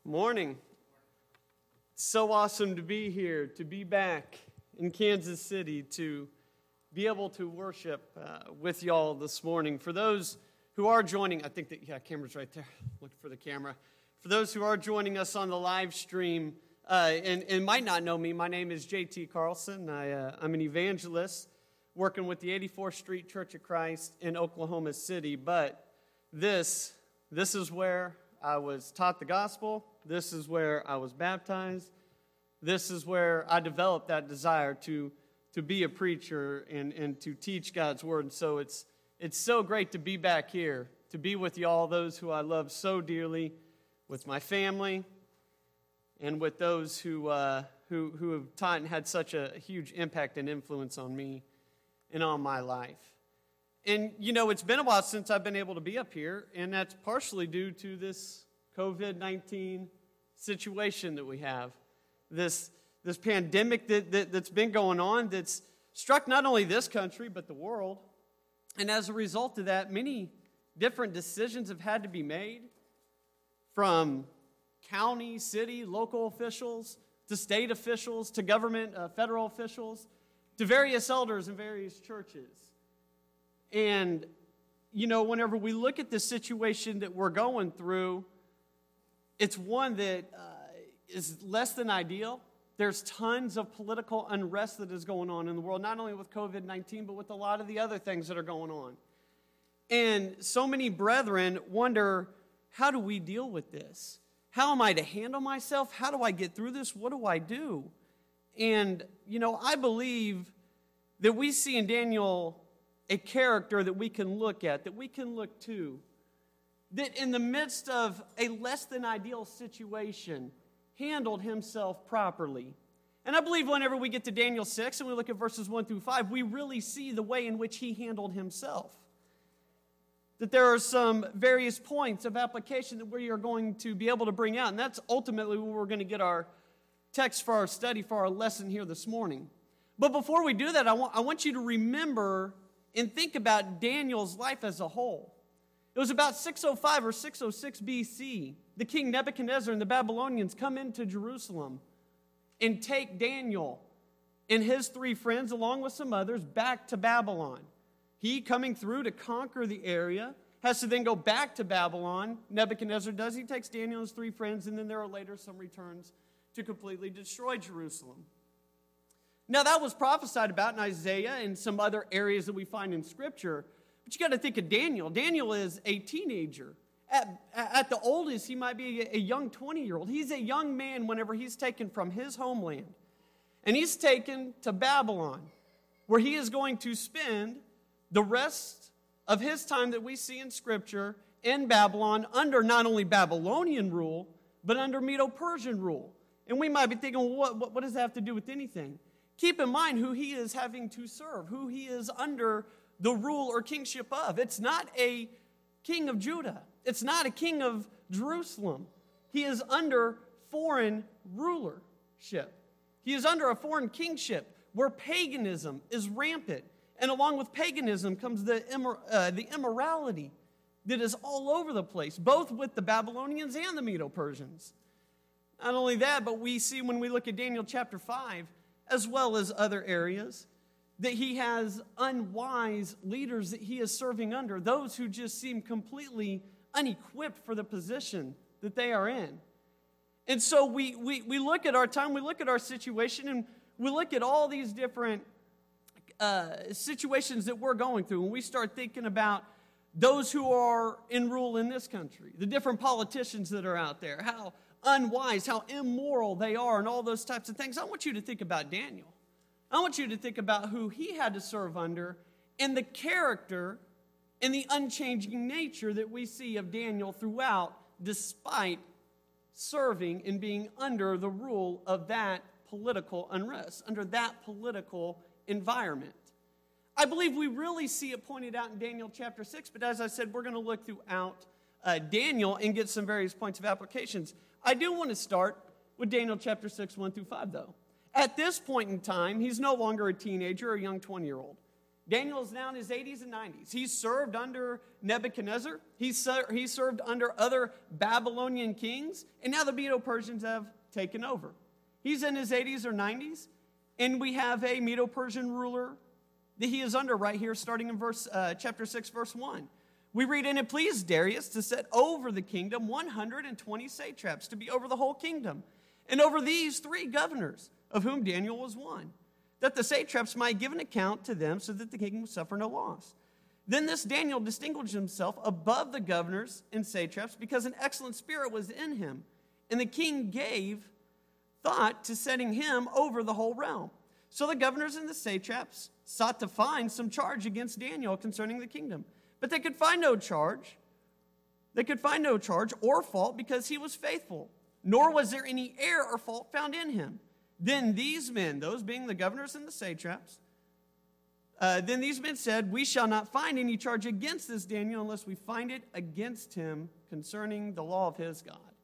Morning. It's so awesome to be here, to be back in Kansas City, to be able to worship with y'all this morning. For those who are joining, I think that, camera's right there. Looking for the camera. For those who are joining us on the live stream and might not know me, my name is J.T. Carlson. I'm an evangelist working with the 84th Street Church of Christ in Oklahoma City. But this is where I was taught the gospel. This is where I was baptized. This is where I developed that desire to be a preacher and to teach God's word. And so it's so great to be back here, to be with y'all, those who I love so dearly, with my family, and with those who have taught and had such a huge impact and influence on me and on my life. And, it's been a while since I've been able to be up here, and that's partially due to this COVID-19 situation that we have, this pandemic that's been going on that's struck not only this country, but the world. And as a result of that, many different decisions have had to be made, from county, city, local officials, to state officials, to government, federal officials, to various elders in various churches. And, whenever we look at the situation that we're going through, it's one that is less than ideal. There's tons of political unrest that is going on in the world, not only with COVID-19, but with a lot of the other things that are going on. And so many brethren wonder, how do we deal with this? How am I to handle myself? How do I get through this? What do I do? And, I believe that we see in Daniel a character that we can look at, that we can look to, that in the midst of a less than ideal situation, handled himself properly. And I believe whenever we get to Daniel 6 and we look at verses 1 through 5, we really see the way in which he handled himself. That there are some various points of application that we are going to be able to bring out, and that's ultimately where we're going to get our text for our study, for our lesson here this morning. But before we do that, I want you to remember and think about Daniel's life as a whole. It was about 605 or 606 BC. The king Nebuchadnezzar and the Babylonians come into Jerusalem and take Daniel and his three friends, along with some others, back to Babylon. He, coming through to conquer the area, has to then go back to Babylon. Nebuchadnezzar does. He takes Daniel and his three friends, and then there are later some returns to completely destroy Jerusalem. Now, that was prophesied about in Isaiah and some other areas that we find in Scripture. But you got to think of Daniel. Daniel is a teenager. At the oldest, he might be a young 20-year-old. He's a young man whenever he's taken from his homeland. And he's taken to Babylon, where he is going to spend the rest of his time that we see in Scripture in Babylon under not only Babylonian rule, but under Medo-Persian rule. And we might be thinking, well, what does that have to do with anything? Keep in mind who he is having to serve, who he is under the rule or kingship of. It's not a king of Judah. It's not a king of Jerusalem. He is under foreign rulership. He is under a foreign kingship where paganism is rampant. And along with paganism comes the immorality that is all over the place, both with the Babylonians and the Medo-Persians. Not only that, but we see when we look at Daniel chapter 5, as well as other areas, that he has unwise leaders that he is serving under, those who just seem completely unequipped for the position that they are in. And so we look at our time, we look at our situation, and we look at all these different situations that we're going through, and we start thinking about those who are in rule in this country, the different politicians that are out there, how unwise, how immoral they are, and all those types of things. I want you to think about Daniel. I want you to think about who he had to serve under and the character and the unchanging nature that we see of Daniel throughout, despite serving and being under the rule of that political unrest, under that political environment. I believe we really see it pointed out in Daniel chapter 6, but as I said, we're going to look throughout Daniel and get some various points of applications. I do want to start with Daniel chapter 6, 1 through 5, though. At this point in time, he's no longer a teenager or a young 20-year-old. Daniel is now in his 80s and 90s. He served under Nebuchadnezzar. He served under other Babylonian kings. And now the Medo-Persians have taken over. He's in his 80s or 90s. And we have a Medo-Persian ruler that he is under right here, starting in chapter 6, verse 1. We read, "And it pleased Darius to set over the kingdom 120 satraps to be over the whole kingdom, and over these 3 governors, of whom Daniel was one, that the satraps might give an account to them so that the king would suffer no loss. Then this Daniel distinguished himself above the governors and satraps because an excellent spirit was in him, and the king gave thought to setting him over the whole realm. So the governors and the satraps sought to find some charge against Daniel concerning the kingdom, but they could find no charge. They could find no charge or fault because he was faithful, nor was there any error or fault found in him. Then these men," those being the governors and the satraps, "then these men said, 'We shall not find any charge against this Daniel unless we find it against him concerning the law of his God.'"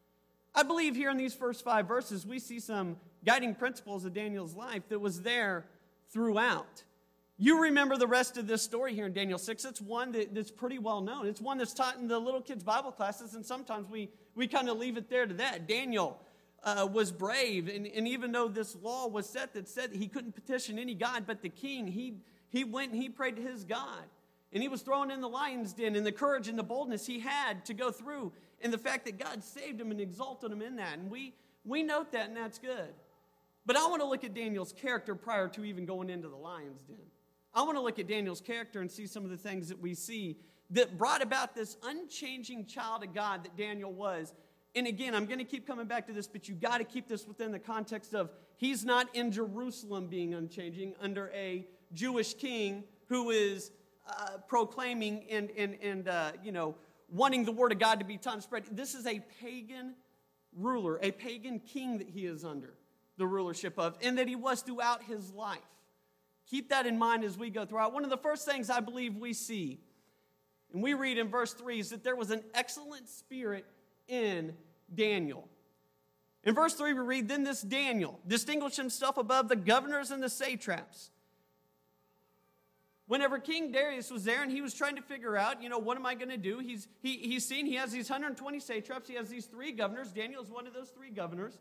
I believe here in these first 5 verses, we see some guiding principles of Daniel's life that was there throughout. You remember the rest of this story here in Daniel 6. It's one that's pretty well known. It's one that's taught in the little kids' Bible classes, and sometimes we kind of leave it there to that. Daniel was brave, and even though this law was set that said he couldn't petition any god but the king, he went and he prayed to his God. And he was thrown in the lion's den, and the courage and the boldness he had to go through, and the fact that God saved him and exalted him in that. And we note that, and that's good. But I want to look at Daniel's character prior to even going into the lion's den. I want to look at Daniel's character and see some of the things that we see that brought about this unchanging child of God that Daniel was. And again, I'm going to keep coming back to this, but you got to keep this within the context of he's not in Jerusalem being unchanging under a Jewish king who is proclaiming and wanting the word of God to be taught and spread. This is a pagan ruler, a pagan king that he is under the rulership of, and that he was throughout his life. Keep that in mind as we go throughout. One of the first things I believe we see, and we read in verse 3, is that there was an excellent spirit in Daniel. In verse 3 we read, "Then this Daniel distinguished himself above the governors and the satraps." Whenever King Darius was there and he was trying to figure out, what am I going to do? He's seen he has these 120 satraps. He has these 3 governors. Daniel is one of those 3 governors.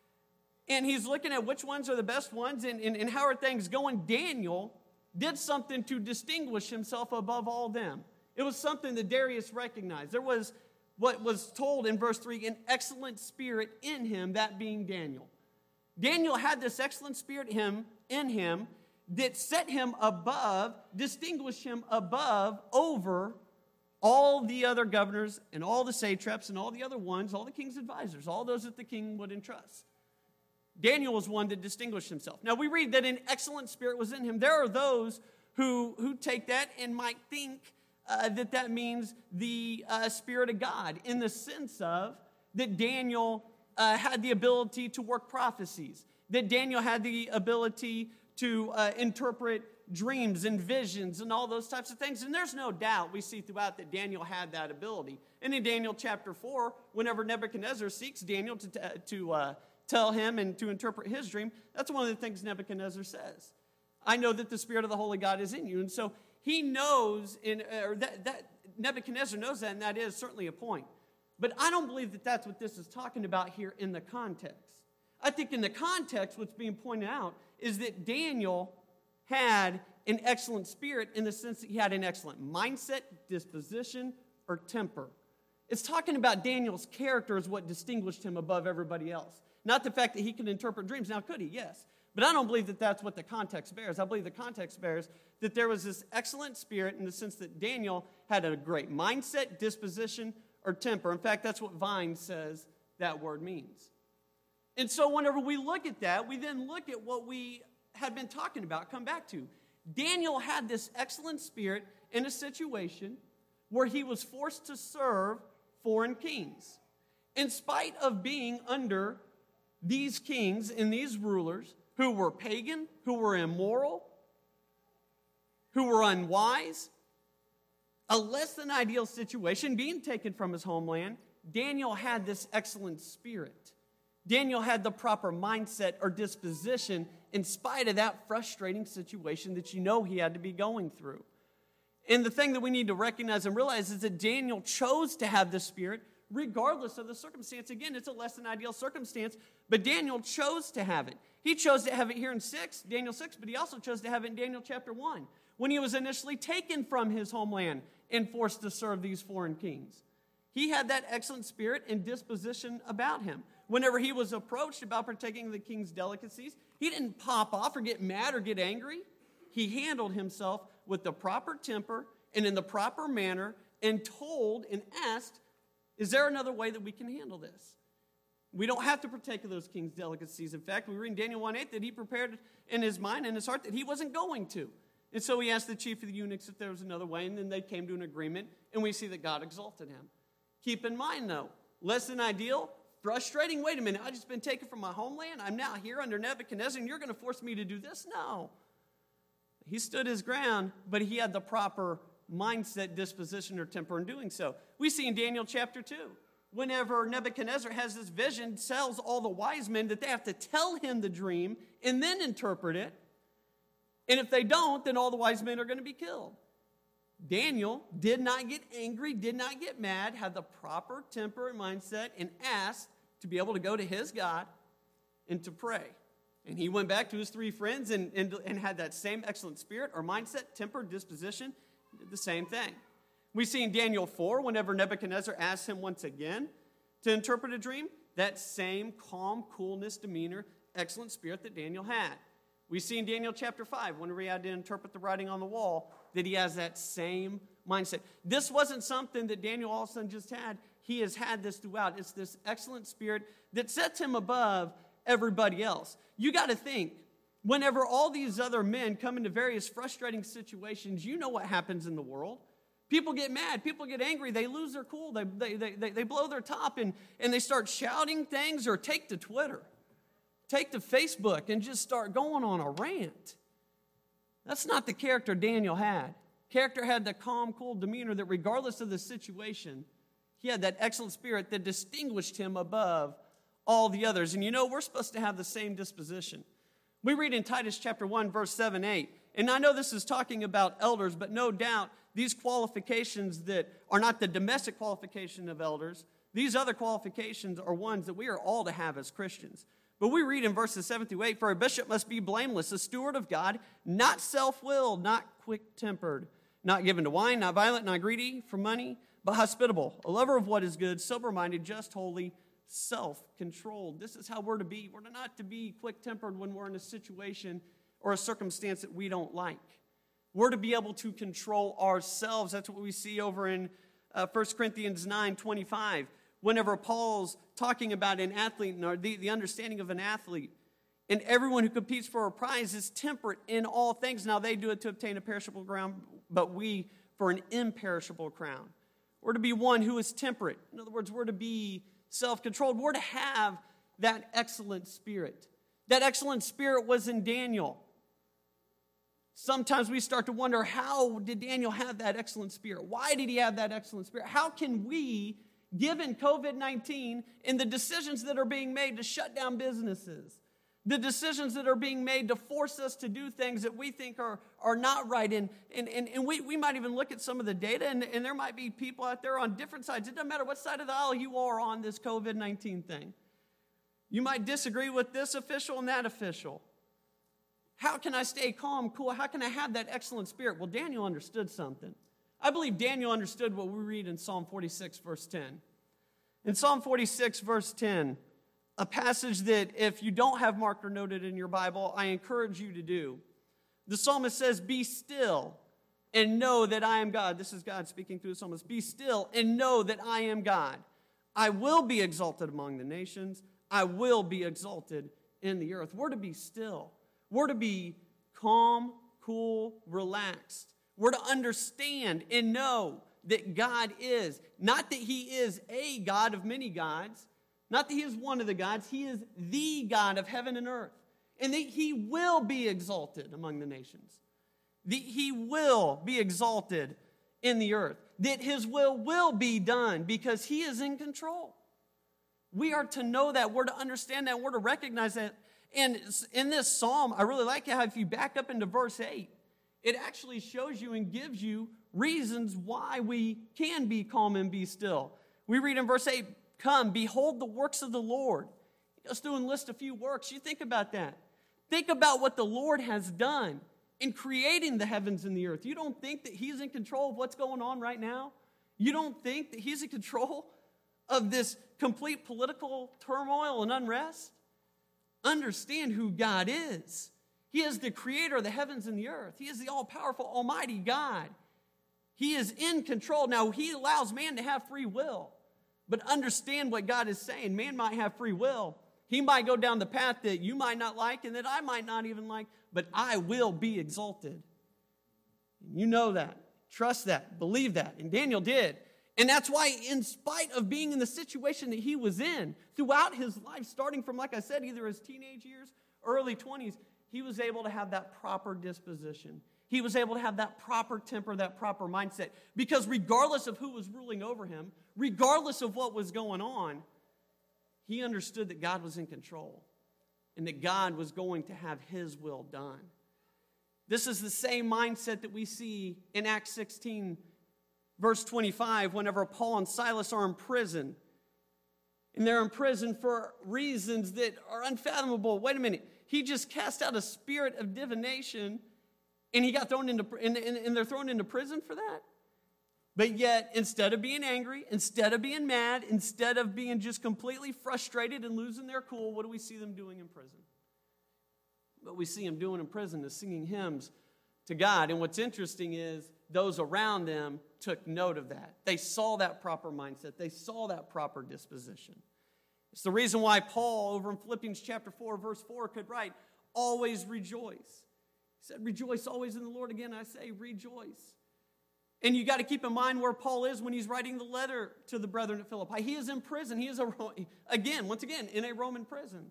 And he's looking at which ones are the best ones and how are things going. Daniel did something to distinguish himself above all them. It was something that Darius recognized. There was what was told in verse 3, an excellent spirit in him, that being Daniel. Daniel had this excellent spirit in him that set him above, distinguished him above, over all the other governors and all the satraps and all the other ones, all the king's advisors, all those that the king would entrust. Daniel was one that distinguished himself. Now we read that an excellent spirit was in him. There are those who take that and might think that means the Spirit of God, in the sense of that Daniel had the ability to work prophecies, that Daniel had the ability to interpret dreams and visions and all those types of things. And there's no doubt we see throughout that Daniel had that ability. And in Daniel chapter 4, whenever Nebuchadnezzar seeks Daniel to tell him and to interpret his dream, that's one of the things Nebuchadnezzar says. I know that the Spirit of the Holy God is in you. And so he knows, that Nebuchadnezzar knows that, and that is certainly a point. But I don't believe that that's what this is talking about here in the context. I think in the context, what's being pointed out is that Daniel had an excellent spirit in the sense that he had an excellent mindset, disposition, or temper. It's talking about Daniel's character as what distinguished him above everybody else. Not the fact that he could interpret dreams. Now, could he? Yes. But I don't believe that that's what the context bears. I believe the context bears that there was this excellent spirit in the sense that Daniel had a great mindset, disposition, or temper. In fact, that's what Vine says that word means. And so whenever we look at that, we then look at what we had been talking about, come back to. Daniel had this excellent spirit in a situation where he was forced to serve foreign kings. In spite of being under these kings and these rulers who were pagan, who were immoral, who were unwise, a less than ideal situation, being taken from his homeland, Daniel had this excellent spirit. Daniel had the proper mindset or disposition in spite of that frustrating situation that you know he had to be going through. And the thing that we need to recognize and realize is that Daniel chose to have this spirit regardless of the circumstance. Again, it's a less than ideal circumstance, but Daniel chose to have it. He chose to have it here in Daniel 6, but he also chose to have it in Daniel chapter 1, when he was initially taken from his homeland and forced to serve these foreign kings. He had that excellent spirit and disposition about him. Whenever he was approached about partaking of the king's delicacies, he didn't pop off or get mad or get angry. He handled himself with the proper temper and in the proper manner and told and asked, is there another way that we can handle this? We don't have to partake of those king's delicacies. In fact, we read in Daniel 1:8 that he prepared in his mind and his heart that he wasn't going to. And so he asked the chief of the eunuchs if there was another way, and then they came to an agreement, and we see that God exalted him. Keep in mind, though, less than ideal, frustrating. Wait a minute, I've just been taken from my homeland. I'm now here under Nebuchadnezzar, and you're going to force me to do this? No. He stood his ground, but he had the proper mindset, disposition, or temper in doing so. We see in Daniel chapter 2, whenever Nebuchadnezzar has this vision, tells all the wise men that they have to tell him the dream and then interpret it. And if they don't, then all the wise men are going to be killed. Daniel did not get angry, did not get mad, had the proper temper and mindset, and asked to be able to go to his God and to pray. And he went back to his three friends and had that same excellent spirit or mindset, temper, disposition, did the same thing. We see in Daniel 4, whenever Nebuchadnezzar asked him once again to interpret a dream, that same calm, coolness, demeanor, excellent spirit that Daniel had. We see in Daniel chapter 5, whenever he had to interpret the writing on the wall, that he has that same mindset. This wasn't something that Daniel all of a sudden just had. He has had this throughout. It's this excellent spirit that sets him above everybody else. You got to think, whenever all these other men come into various frustrating situations, you know what happens in the world. People get mad. People get angry. They lose their cool. They blow their top and they start shouting things, or take to Twitter, take to Facebook, and just start going on a rant. That's not the character Daniel had. Character had the calm, cool demeanor that regardless of the situation, he had that excellent spirit that distinguished him above all the others. And you know, we're supposed to have the same disposition. We read in Titus chapter 1, verse 7-8, and I know this is talking about elders, but no doubt these qualifications that are not the domestic qualification of elders, these other qualifications are ones that we are all to have as Christians. But we read in verses 7-8, for a bishop must be blameless, a steward of God, not self-willed, not quick-tempered, not given to wine, not violent, not greedy for money, but hospitable, a lover of what is good, sober-minded, just, holy, self-controlled. This is how we're to be. We're not to be quick-tempered when we're in a situation or a circumstance that we don't like. We're to be able to control ourselves. That's what we see over in 1 Corinthians 9:25. Whenever Paul's talking about an athlete or the understanding of an athlete, and everyone who competes for a prize is temperate in all things. Now they do it to obtain a perishable crown, but we for an imperishable crown. We're to be one who is temperate. In other words, we're to be self-controlled. We're to have that excellent spirit. That excellent spirit was in Daniel. Sometimes we start to wonder, how did Daniel have that excellent spirit? Why did he have that excellent spirit? How can we, given COVID-19 and the decisions that are being made to shut down businesses, the decisions that are being made to force us to do things that we think are not right, and we might even look at some of the data, and there might be people out there on different sides. It doesn't matter what side of the aisle you are on this COVID-19 thing. You might disagree with this official and that official. How can I stay calm, cool? How can I have that excellent spirit? Well, Daniel understood something. I believe Daniel understood what we read in Psalm 46, verse 10. In Psalm 46, verse 10, a passage that if you don't have marked or noted in your Bible, I encourage you to do. The psalmist says, be still and know that I am God. This is God speaking through the psalmist. Be still and know that I am God. I will be exalted among the nations. I will be exalted in the earth. We're to be still. We're to be calm, cool, relaxed. We're to understand and know that God is. Not that he is a God of many gods. Not that he is one of the gods. He is the God of heaven and earth. And that he will be exalted among the nations. That he will be exalted in the earth. That his will be done because he is in control. We are to know that. We're to understand that. We're to recognize that. And in this psalm, I really like how if you back up into verse 8, it actually shows you and gives you reasons why we can be calm and be still. We read in verse 8, come, behold the works of the Lord. He goes through and lists a few works. You think about that. Think about what the Lord has done in creating the heavens and the earth. You don't think that he's in control of what's going on right now? You don't think that he's in control of this complete political turmoil and unrest? Understand who God is. He is the creator of the heavens and the earth. He is the all-powerful, almighty God. He is in control. Now, he allows man to have free will. But understand what God is saying. Man might have free will. He might go down the path that you might not like and that I might not even like, but I will be exalted. You know that. Trust that. Believe that. And Daniel did. And that's why, in spite of being in the situation that he was in, throughout his life, starting from, like I said, either his teenage years, early 20s, he was able to have that proper disposition. He was able to have that proper temper, that proper mindset. Because regardless of who was ruling over him, regardless of what was going on, he understood that God was in control and that God was going to have his will done. This is the same mindset that we see in Acts 16, verse 25, whenever Paul and Silas are in prison. And they're in prison for reasons that are unfathomable. Wait a minute. He just cast out a spirit of divination and he got thrown into, and they're thrown into prison for that? But yet, instead of being angry, instead of being mad, instead of being just completely frustrated and losing their cool, what do we see them doing in prison? What we see them doing in prison is singing hymns to God. And what's interesting is those around them took note of that. They saw that proper mindset. They saw that proper disposition. It's the reason why Paul, over in Philippians chapter 4, verse 4, could write, always rejoice. He said, rejoice always in the Lord. Again, I say rejoice. And you got to keep in mind where Paul is when he's writing the letter to the brethren at Philippi. He is in prison. He is, once again, in a Roman prison.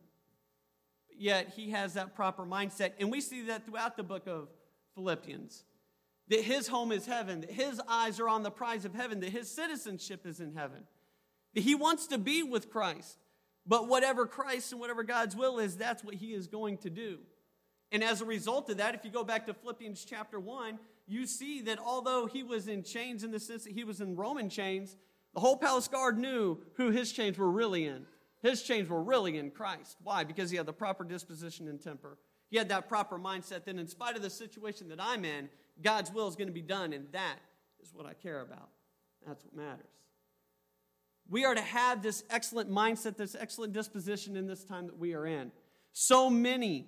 Yet he has that proper mindset. And we see that throughout the book of Philippians. That his home is heaven. That his eyes are on the prize of heaven. That his citizenship is in heaven. That he wants to be with Christ. But whatever Christ and whatever God's will is, that's what he is going to do. And as a result of that, if you go back to Philippians chapter 1, you see that although he was in chains in the sense that he was in Roman chains, the whole palace guard knew who his chains were really in. His chains were really in Christ. Why? Because he had the proper disposition and temper. He had that proper mindset that in spite of the situation that I'm in, God's will is going to be done, and that is what I care about. That's what matters. We are to have this excellent mindset, this excellent disposition in this time that we are in. So many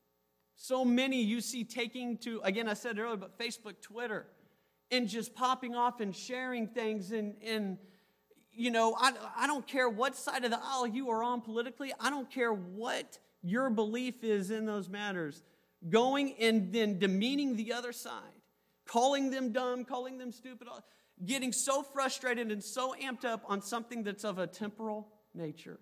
you see taking to, again, I said earlier, but Facebook, Twitter, and just popping off and sharing things. And you know, I don't care what side of the aisle you are on politically. I don't care what your belief is in those matters. Going and then demeaning the other side, calling them dumb, calling them stupid, getting so frustrated and so amped up on something that's of a temporal nature.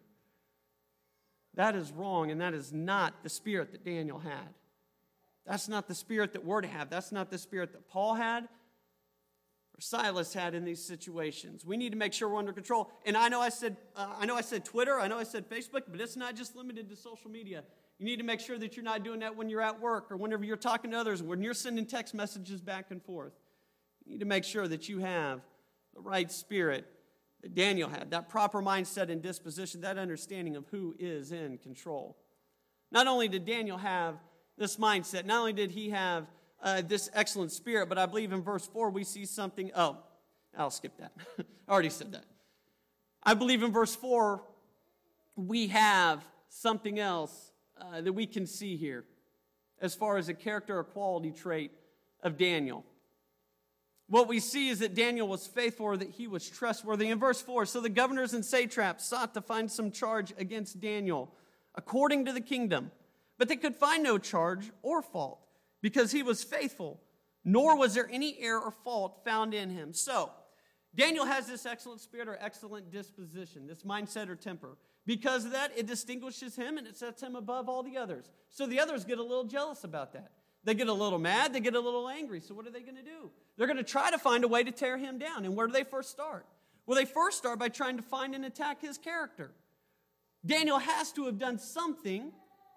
That is wrong, and that is not the spirit that Daniel had. That's not the spirit that we're to have. That's not the spirit that Paul had or Silas had in these situations. We need to make sure we're under control. And I know I said Twitter, I know I said Facebook, but it's not just limited to social media. You need to make sure that you're not doing that when you're at work or whenever you're talking to others, when you're sending text messages back and forth. You need to make sure that you have the right spirit that Daniel had, that proper mindset and disposition, that understanding of who is in control. Not only did Daniel have this mindset, not only did he have this excellent spirit, but I believe in verse 4 we see something. Oh, I'll skip that. I already said that. I believe in verse 4 we have something else that we can see here as far as a character or quality trait of Daniel. What we see is that Daniel was faithful, or that he was trustworthy. In verse 4, so the governors and satraps sought to find some charge against Daniel according to the kingdom, but they could find no charge or fault because he was faithful, nor was there any error or fault found in him. So Daniel has this excellent spirit or excellent disposition, this mindset or temper. Because of that, it distinguishes him and it sets him above all the others. So the others get a little jealous about that. They get a little mad, they get a little angry. So what are they going to do? They're going to try to find a way to tear him down. And where do they first start? Well, they first start by trying to find and attack his character. Daniel has to have done something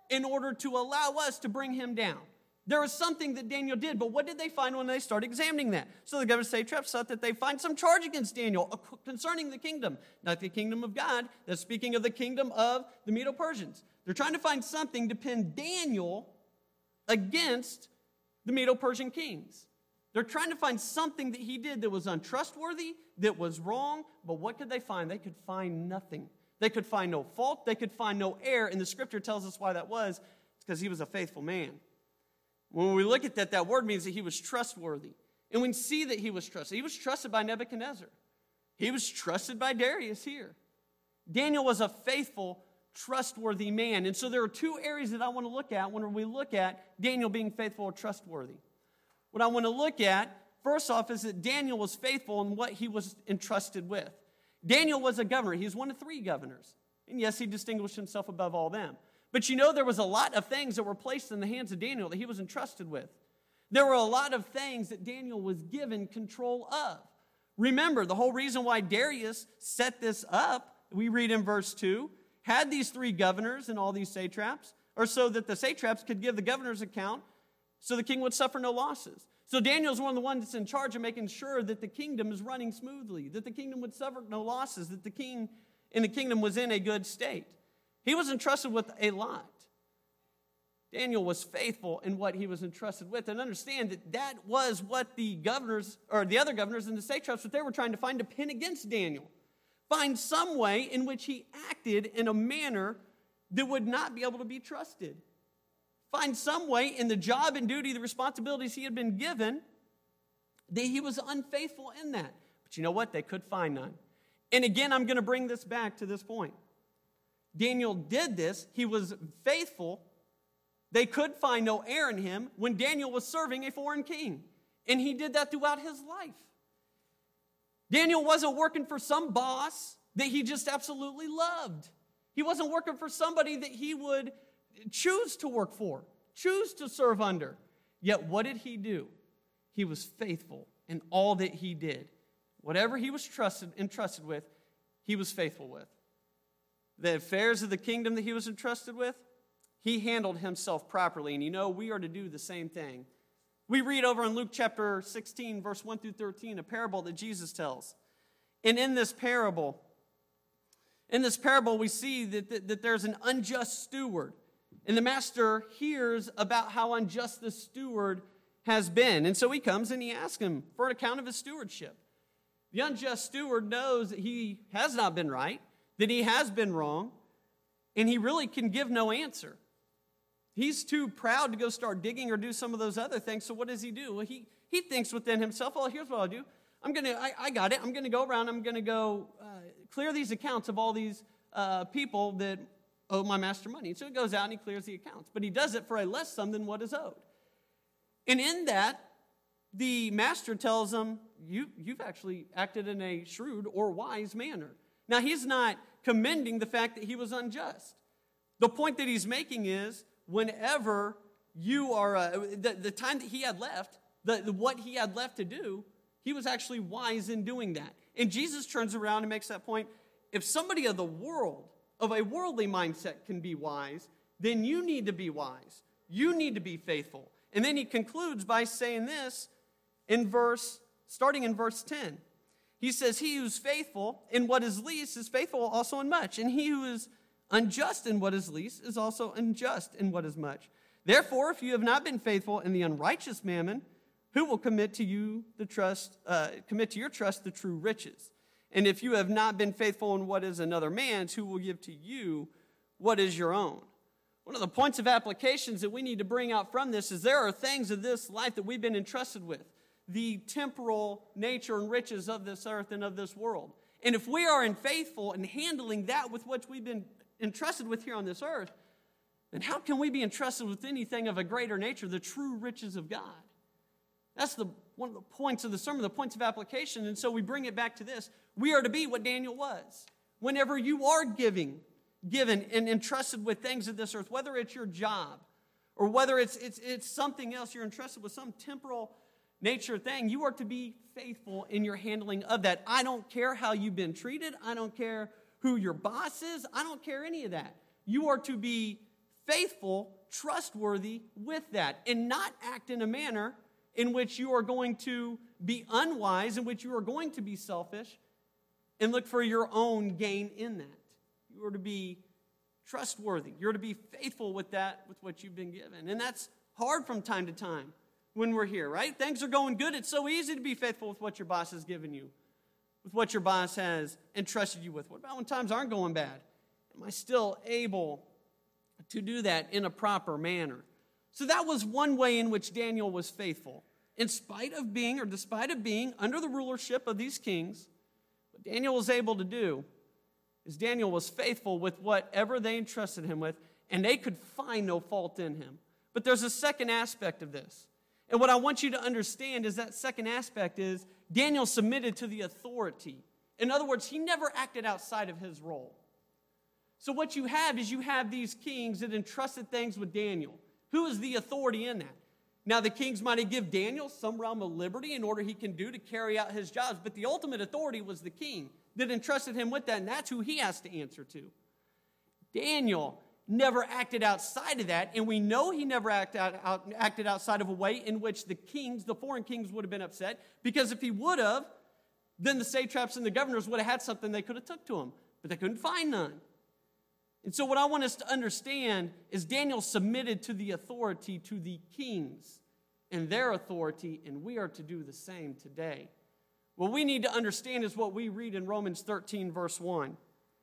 in order to allow us to bring him down. There was something that Daniel did, but what did they find when they started examining that? So the governor satraps thought that they find some charge against Daniel concerning the kingdom, not the kingdom of God. That's speaking of the kingdom of the Medo-Persians. They're trying to find something to pin Daniel against the Medo-Persian kings. They're trying to find something that he did that was untrustworthy, that was wrong, but what could they find? They could find nothing. They could find no fault. They could find no error, and the scripture tells us why that was. It's because he was a faithful man. When we look at that, that word means that he was trustworthy. And we see that he was trusted. He was trusted by Nebuchadnezzar. He was trusted by Darius here. Daniel was a faithful, trustworthy man. And so there are two areas that I want to look at when we look at Daniel being faithful or trustworthy. What I want to look at, first off, is that Daniel was faithful in what he was entrusted with. Daniel was a governor. He was one of 3 governors. And yes, he distinguished himself above all them. But you know, there was a lot of things that were placed in the hands of Daniel that he was entrusted with. There were a lot of things that Daniel was given control of. Remember, the whole reason why Darius set this up, we read in verse 2, had these 3 governors and all these satraps, or so that the satraps could give the governor's account so the king would suffer no losses. So Daniel's one of the ones that's in charge of making sure that the kingdom is running smoothly, that the kingdom would suffer no losses, that the king and the kingdom was in a good state. He was entrusted with a lot. Daniel was faithful in what he was entrusted with. And understand that that was what the governors, or the other governors and the satraps, what they were trying to find to pin against Daniel. Find some way in which he acted in a manner that would not be able to be trusted. Find some way in the job and duty, the responsibilities he had been given, that he was unfaithful in that. But you know what? They could find none. And again, I'm going to bring this back to this point. Daniel did this. He was faithful. They could find no error in him when Daniel was serving a foreign king. And he did that throughout his life. Daniel wasn't working for some boss that he just absolutely loved. He wasn't working for somebody that he would choose to work for, choose to serve under. Yet what did he do? He was faithful in all that he did. Whatever he was entrusted with, he was faithful with. The affairs of the kingdom that he was entrusted with, he handled himself properly. And you know, we are to do the same thing. We read over in Luke chapter 16, verse 1 through 13, a parable that Jesus tells. And in this parable, we see that there's an unjust steward. And the master hears about how unjust the steward has been. And so he comes and he asks him for an account of his stewardship. The unjust steward knows that he has not been right, that he has been wrong, and he really can give no answer. He's too proud to go start digging or do some of those other things, so what does he do? Well, he thinks within himself, well, here's what I'll do. I got it. I'm going to go around. I'm going to go clear these accounts of all these people that owe my master money. So he goes out and he clears the accounts. But he does it for a less sum than what is owed. And in that, the master tells him, you've actually acted in a shrewd or wise manner. Now, he's not commending the fact that he was unjust. The point that he's making is, whenever you are, the time that he had left, what he had left to do, he was actually wise in doing that. And Jesus turns around and makes that point. If somebody of the world, of a worldly mindset can be wise, then you need to be wise. You need to be faithful. And then he concludes by saying this starting in verse 10. He says, he who's faithful in what is least is faithful also in much. And he who is unjust in what is least is also unjust in what is much. Therefore, if you have not been faithful in the unrighteous mammon, who will commit to your trust the true riches? And if you have not been faithful in what is another man's, who will give to you what is your own? One of the points of applications that we need to bring out from this is there are things of this life that we've been entrusted with, the temporal nature and riches of this earth and of this world. And if we are unfaithful in handling that with what we've been entrusted with here on this earth, then how can we be entrusted with anything of a greater nature, the true riches of God? That's one of the points of the sermon, the points of application. And so we bring it back to this. We are to be what Daniel was. Whenever you are given and entrusted with things of this earth, whether it's your job or whether it's something else, you're entrusted with some temporal nature thing, you are to be faithful in your handling of that. I don't care how you've been treated. I don't care who your boss is. I don't care any of that. You are to be faithful, trustworthy with that, and not act in a manner in which you are going to be unwise, in which you are going to be selfish, and look for your own gain in that. You are to be trustworthy. You're to be faithful with that, with what you've been given. And that's hard from time to time when we're here, right? Things are going good. It's so easy to be faithful with what your boss has given you, with what your boss has entrusted you with. What about when times aren't going bad? Am I still able to do that in a proper manner? So that was one way in which Daniel was faithful. In spite of being, or despite of being, under the rulership of these kings, what Daniel was able to do is Daniel was faithful with whatever they entrusted him with, and they could find no fault in him. But there's a second aspect of this. And what I want you to understand is that second aspect is Daniel submitted to the authority. In other words, he never acted outside of his role. So what you have is you have these kings that entrusted things with Daniel. Who is the authority in that? Now, the kings might have given Daniel some realm of liberty in order he can do to carry out his jobs, but the ultimate authority was the king that entrusted him with that, and that's who he has to answer to. Daniel never acted outside of that, and we know he never acted outside of a way in which the kings, the foreign kings, would have been upset, because if he would have, then the satraps and the governors would have had something they could have took to him, but they couldn't find none. And so what I want us to understand is Daniel submitted to the authority, to the kings and their authority, and we are to do the same today. What we need to understand is what we read in Romans 13, verse 1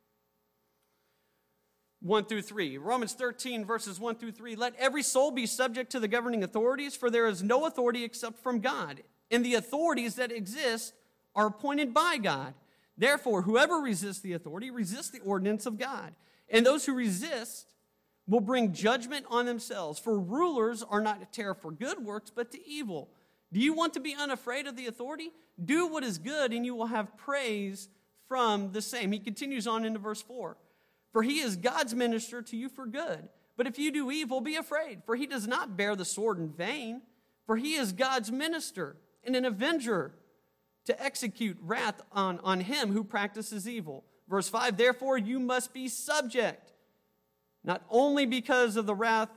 through 3. Romans 13, verses 1 through 3. Let every soul be subject to the governing authorities, for there is no authority except from God, and the authorities that exist are appointed by God. Therefore, whoever resists the authority resists the ordinance of God. And those who resist will bring judgment on themselves. For rulers are not to terror for good works, but to evil. Do you want to be unafraid of the authority? Do what is good, and you will have praise from the same. He continues on into verse 4. For he is God's minister to you for good. But if you do evil, be afraid, for he does not bear the sword in vain. For he is God's minister and an avenger to execute wrath on him who practices evil. Verse 5, therefore you must be subject, not only because of wrath,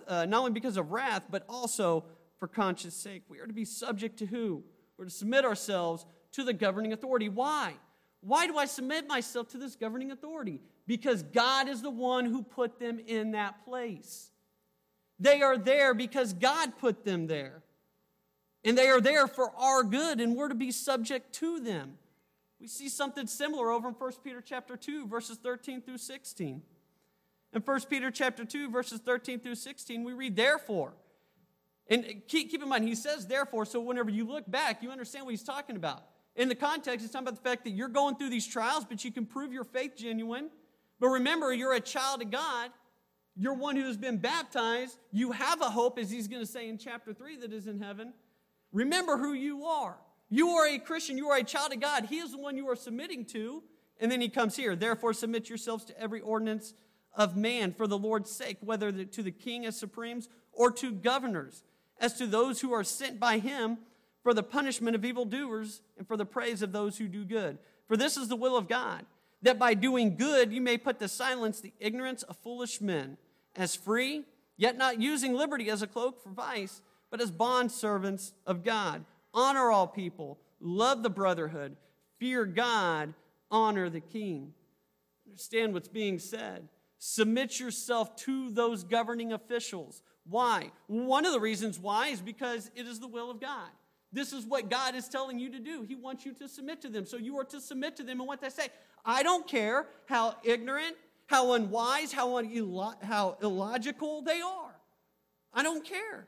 but also for conscience sake. We are to be subject to who? We're to submit ourselves to the governing authority. Why? Why do I submit myself to this governing authority? Because God is the one who put them in that place. They are there because God put them there. And they are there for our good, and we're to be subject to them. We see something similar over in 1 Peter chapter 2, verses 13 through 16. In 1 Peter chapter 2, verses 13 through 16, we read, therefore. And keep in mind, he says therefore, so whenever you look back, you understand what he's talking about. In the context, he's talking about the fact that you're going through these trials, but you can prove your faith genuine. But remember, you're a child of God. You're one who has been baptized. You have a hope, as he's going to say in chapter 3, that is in heaven. Remember who you are. You are a Christian. You are a child of God. He is the one you are submitting to. And then he comes here. Therefore, submit yourselves to every ordinance of man for the Lord's sake, whether to the king as supremes or to governors, as to those who are sent by him for the punishment of evildoers and for the praise of those who do good. For this is the will of God, that by doing good you may put to silence the ignorance of foolish men, as free, yet not using liberty as a cloak for vice, but as bondservants of God. Honor all people, love the brotherhood, fear God, honor the king. Understand what's being said. Submit yourself to those governing officials. Why? One of the reasons why is because it is the will of God. This is what God is telling you to do. He wants you to submit to them. So you are to submit to them and what they say. I don't care how ignorant, how unwise, how illogical they are. I don't care.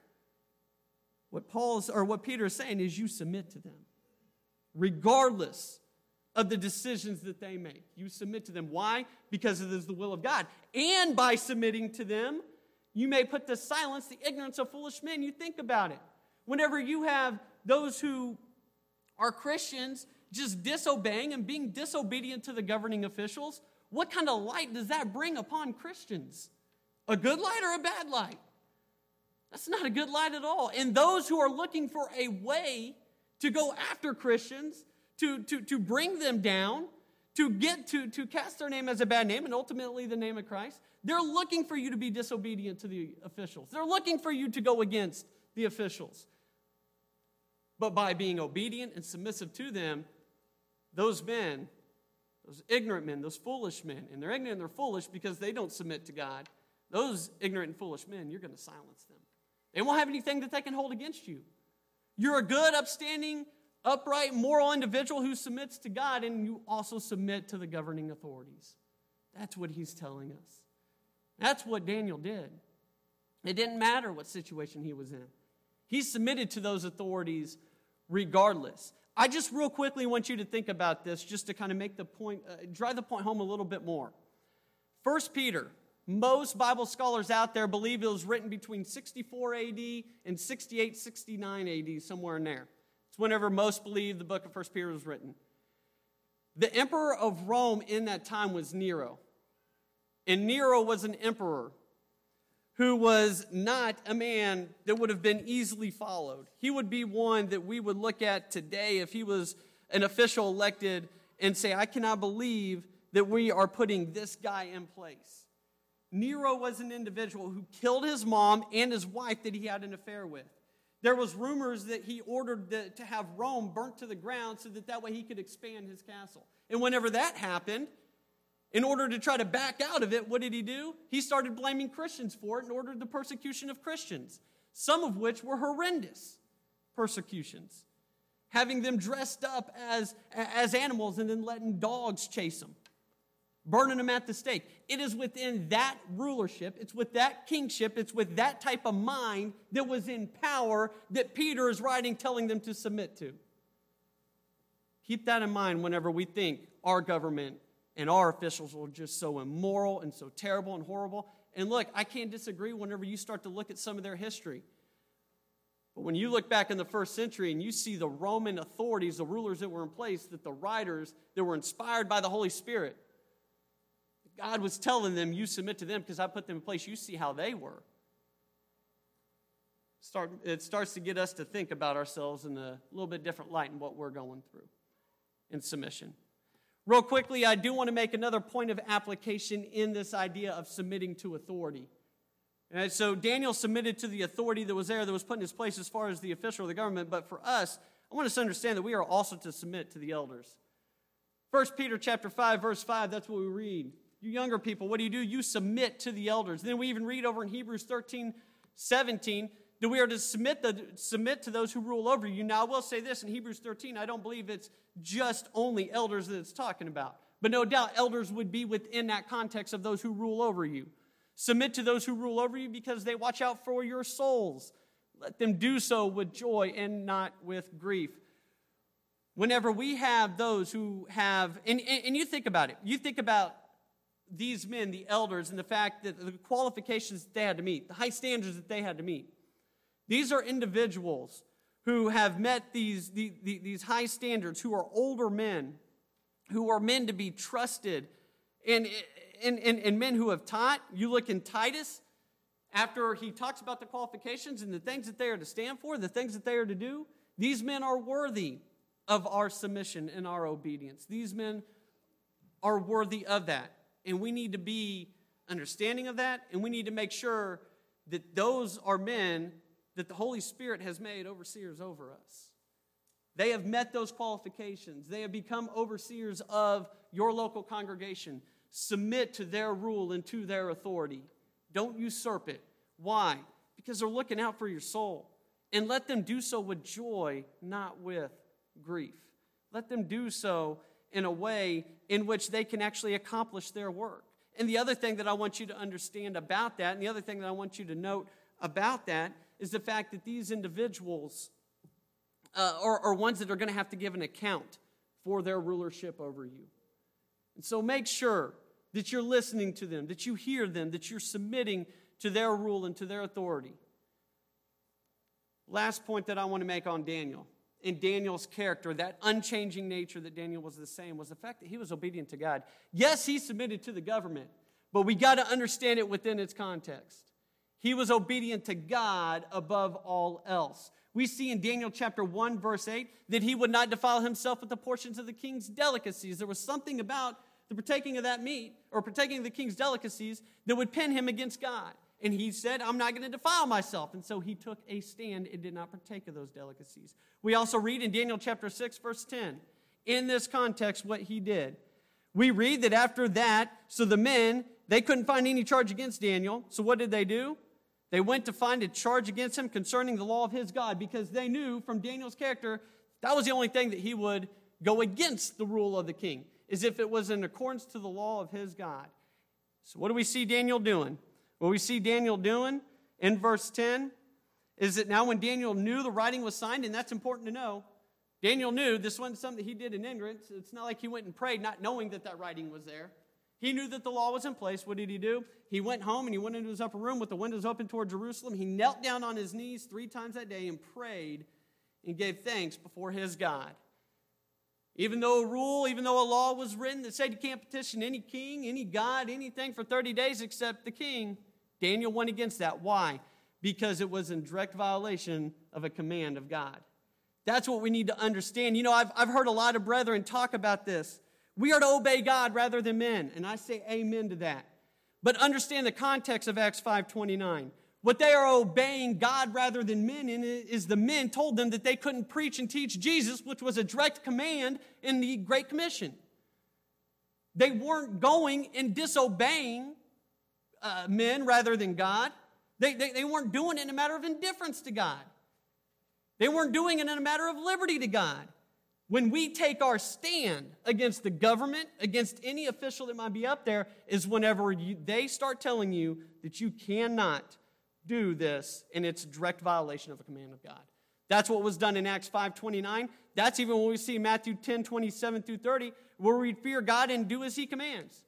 What Peter is saying is you submit to them, regardless of the decisions that they make. You submit to them. Why? Because it is the will of God. And by submitting to them, you may put to silence the ignorance of foolish men. You think about it. Whenever you have those who are Christians just disobeying and being disobedient to the governing officials, what kind of light does that bring upon Christians? A good light or a bad light? That's not a good light at all. And those who are looking for a way to go after Christians, to bring them down, to cast their name as a bad name and ultimately the name of Christ. They're looking for you to be disobedient to the officials. They're looking for you to go against the officials. But by being obedient and submissive to them, those men, those ignorant men, those foolish men, and they're ignorant and they're foolish because they don't submit to God, those ignorant and foolish men, you're going to silence them. They won't have anything that they can hold against you. You're a good, upstanding, upright, moral individual who submits to God, and you also submit to the governing authorities. That's what he's telling us. That's what Daniel did. It didn't matter what situation he was in. He submitted to those authorities regardless. I just real quickly want you to think about this just to kind of make the point, drive the point home a little bit more. 1 Peter, most Bible scholars out there believe it was written between 64 AD and 68, 69 AD, somewhere in there. It's whenever most believe the book of 1 Peter was written. The emperor of Rome in that time was Nero. And Nero was an emperor who was not a man that would have been easily followed. He would be one that we would look at today if he was an official elected and say, I cannot believe that we are putting this guy in place. Nero was an individual who killed his mom and his wife that he had an affair with. There was rumors that he ordered to have Rome burnt to the ground so that way he could expand his castle. And whenever that happened, in order to try to back out of it, what did he do? He started blaming Christians for it and ordered the persecution of Christians, some of which were horrendous persecutions, having them dressed up as animals and then letting dogs chase them, burning them at the stake. It is within that rulership, it's with that kingship, it's with that type of mind that was in power that Peter is writing, telling them to submit to. Keep that in mind whenever we think our government and our officials are just so immoral and so terrible and horrible. And look, I can't disagree whenever you start to look at some of their history. But when you look back in the first century and you see the Roman authorities, the rulers that were in place, that the writers that were inspired by the Holy Spirit, God was telling them, you submit to them because I put them in place. You see how they were. It starts to get us to think about ourselves in a little bit different light in what we're going through in submission. Real quickly, I do want to make another point of application in this idea of submitting to authority. And so Daniel submitted to the authority that was there, that was put in his place as far as the official of the government. But for us, I want us to understand that we are also to submit to the elders. 1 Peter chapter 5, verse 5, that's what we read. You younger people, what do? You submit to the elders. Then we even read over in Hebrews 13, 17, that we are to submit to those who rule over you. Now, I will say this, in Hebrews 13, I don't believe it's just only elders that it's talking about. But no doubt, elders would be within that context of those who rule over you. Submit to those who rule over you because they watch out for your souls. Let them do so with joy and not with grief. Whenever we have those who have, and you think about it, you think about these men, the elders, and the fact that the qualifications that they had to meet, the high standards that they had to meet. These are individuals who have met these high standards, who are older men, who are men to be trusted, and men who have taught. You look in Titus, after he talks about the qualifications and the things that they are to stand for, the things that they are to do, these men are worthy of our submission and our obedience. These men are worthy of that, and we need to be understanding of that, and we need to make sure that those are men that the Holy Spirit has made overseers over us. They have met those qualifications. They have become overseers of your local congregation. Submit to their rule and to their authority. Don't usurp it. Why? Because they're looking out for your soul. And let them do so with joy, not with grief. Let them do so in a way in which they can actually accomplish their work. And the other thing that I want you to understand about that, and the other thing that I want you to note about that, is the fact that these individuals are ones that are going to have to give an account for their rulership over you. And so make sure that you're listening to them, that you hear them, that you're submitting to their rule and to their authority. Last point that I want to make on Daniel, in Daniel's character, that unchanging nature that Daniel was the same, was the fact that he was obedient to God. Yes, he submitted to the government, but we got to understand it within its context. He was obedient to God above all else. We see in Daniel chapter 1, verse 8, that he would not defile himself with the portions of the king's delicacies. There was something about the partaking of that meat, or partaking of the king's delicacies, that would pin him against God. And he said, I'm not going to defile myself. And so he took a stand and did not partake of those delicacies. We also read in Daniel chapter 6, verse 10, in this context, what he did. We read that after that, so the men, they couldn't find any charge against Daniel. So what did they do? They went to find a charge against him concerning the law of his God, because they knew from Daniel's character, that was the only thing that he would go against the rule of the king, as if it was in accordance to the law of his God. So what do we see Daniel doing? What we see Daniel doing in verse 10 is that now when Daniel knew the writing was signed, and that's important to know, Daniel knew this wasn't something that he did in ignorance. It's not like he went and prayed not knowing that that writing was there. He knew that the law was in place. What did he do? He went home and he went into his upper room with the windows open toward Jerusalem. He knelt down on his knees 3 times that day and prayed and gave thanks before his God. Even though a law was written that said you can't petition any king, any god, anything for 30 days except the king, Daniel went against that. Why? Because it was in direct violation of a command of God. That's what we need to understand. You know, I've heard a lot of brethren talk about this. We are to obey God rather than men, and I say amen to that. But understand the context of Acts 5:29. What they are obeying God rather than men in is the men told them that they couldn't preach and teach Jesus, which was a direct command in the Great Commission. They weren't going and disobeying men rather than God. They weren't doing it in a matter of indifference to God. They weren't doing it in a matter of liberty to God. When we take our stand against the government, against any official that might be up there, is whenever they start telling you that you cannot do this, and it's a direct violation of a command of God. That's what was done in Acts 5:29. That's even what we see in Matthew 10:27 through 30, where we fear God and do as he commands.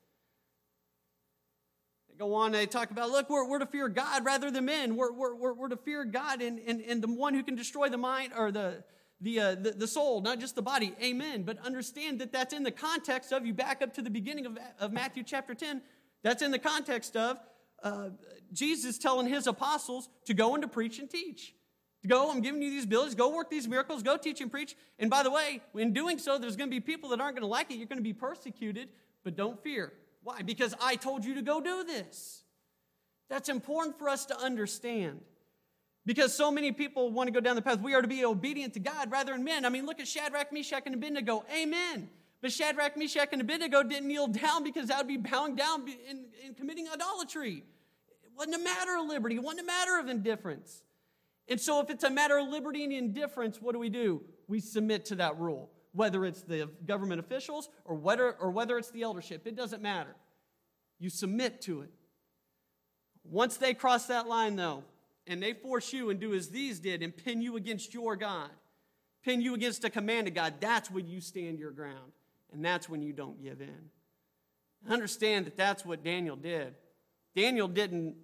They go on, they talk about, look, we're to fear God rather than men. We're to fear God and the one who can destroy the mind, or the soul, not just the body. Amen. But understand that that's in the context of, you back up to the beginning of Matthew chapter 10, that's in the context of Jesus telling his apostles to go and to preach and teach. To go, I'm giving you these abilities, go work these miracles, go teach and preach. And by the way, in doing so, there's going to be people that aren't going to like it. You're going to be persecuted, but don't fear. Why? Because I told you to go do this. That's important for us to understand. Because so many people want to go down the path, we are to be obedient to God rather than men. I mean, look at Shadrach, Meshach, and Abednego. Amen. But Shadrach, Meshach, and Abednego didn't kneel down because that would be bowing down and committing idolatry. It wasn't a matter of liberty. It wasn't a matter of indifference. And so if it's a matter of liberty and indifference, what do? We submit to that rule. Whether it's the government officials or whether it's the eldership, it doesn't matter. You submit to it. Once they cross that line, though, and they force you and do as these did and pin you against your God, pin you against a command of God, that's when you stand your ground. And that's when you don't give in. Understand that that's what Daniel did. Daniel didn't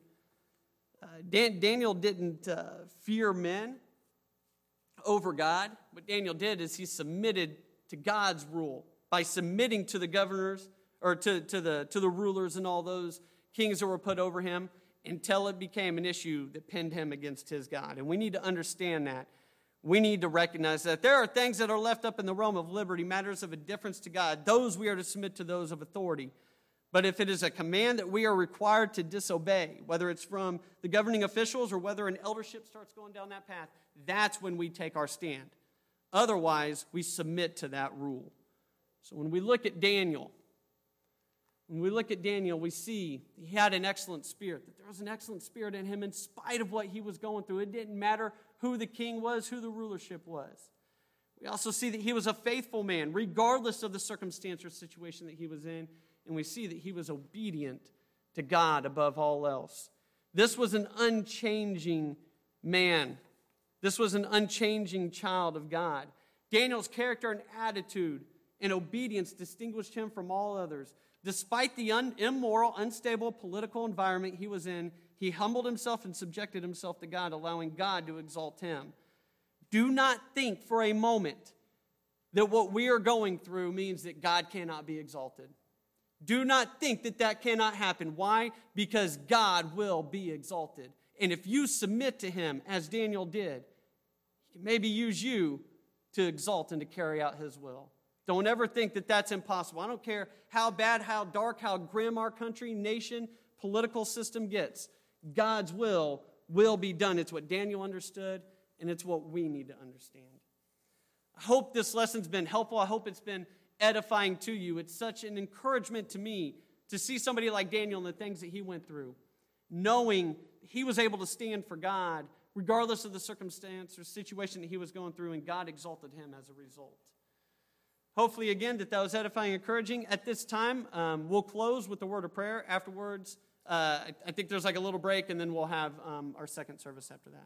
fear men over God. What Daniel did is he submitted to God's rule by submitting to the governors, or to the rulers and all those kings that were put over him, until it became an issue that pinned him against his God. And we need to understand that. We need to recognize that there are things that are left up in the realm of liberty, matters of indifference to God. Those we are to submit to those of authority. But if it is a command that we are required to disobey, whether it's from the governing officials or whether an eldership starts going down that path, that's when we take our stand. Otherwise, we submit to that rule. So when we look at Daniel, we see he had an excellent spirit, that there was an excellent spirit in him in spite of what he was going through. It didn't matter who the king was, who the rulership was. We also see that he was a faithful man, regardless of the circumstance or situation that he was in. And we see that he was obedient to God above all else. This was an unchanging man. This was an unchanging child of God. Daniel's character and attitude and obedience distinguished him from all others. Despite the immoral, unstable political environment he was in, he humbled himself and subjected himself to God, allowing God to exalt him. Do not think for a moment that what we are going through means that God cannot be exalted. Do not think that that cannot happen. Why? Because God will be exalted. And if you submit to him, as Daniel did, he maybe use you to exalt and to carry out his will. Don't ever think that that's impossible. I don't care how bad, how dark, how grim our country, nation, political system gets. God's will be done. It's what Daniel understood, and it's what we need to understand. I hope this lesson's been helpful. I hope it's been edifying to you. It's such an encouragement to me to see somebody like Daniel and the things that he went through, knowing he was able to stand for God regardless of the circumstance or situation that he was going through, and God exalted him as a result. Hopefully, again, that was edifying and encouraging. At this time, we'll close with a word of prayer. Afterwards, I think there's like a little break, and then we'll have our second service after that.